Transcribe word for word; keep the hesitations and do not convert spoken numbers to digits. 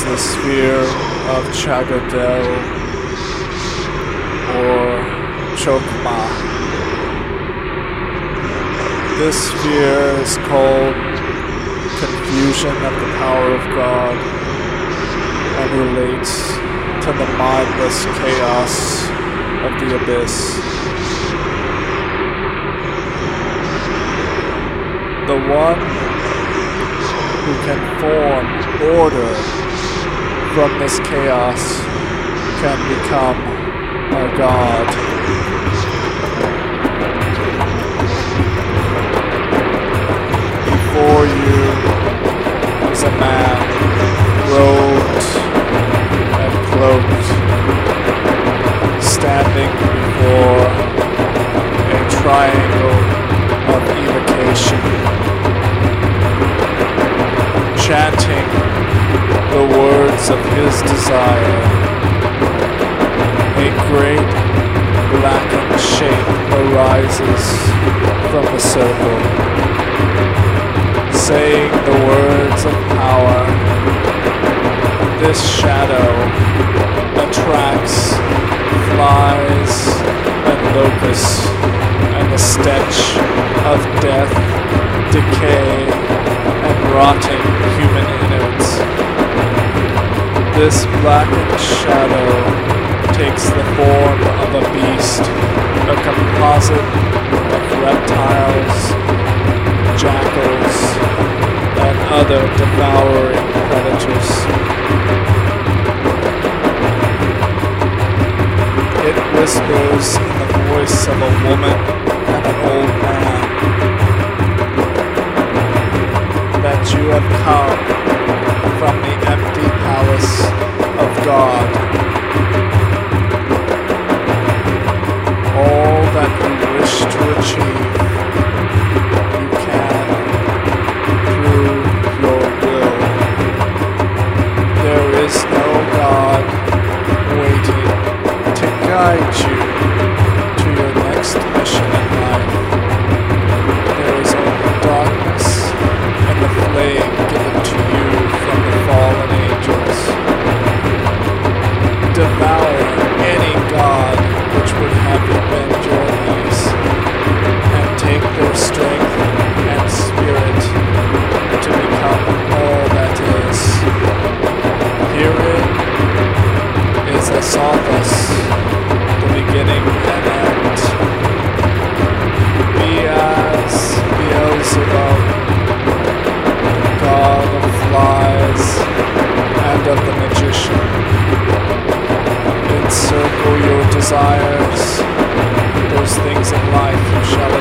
the sphere of Chagadel or Chokma. This sphere is called confusion of the power of God and relates to the mindless chaos of the abyss. The one who can form order from this chaos can become a god. Before you is a man robed and cloaked, standing before a triangle of evocation, chanting the words of his desire. A great blackened shape arises from the circle, saying the words of power. This shadow attracts flies and locusts and the stench of death, decay, and rotting human innards. This blackened shadow takes the form of a beast, a composite of reptiles, jackals, and other devouring predators. It whispers in the voice of a woman and an old man that you have come from the empty palace of God. All that you wish to achieve, you can through your will. There is no God waiting to guide you to your next mission in life. There is only darkness and the flame given to you from the fallen angels. Devour any god which would have you bend your knees, and take their strength and spirit to become all that is. Herein is Asathas, the beginning and end. Be as Beelzebub, god of flies and of the magician. Encircle your desires, those things in life you shall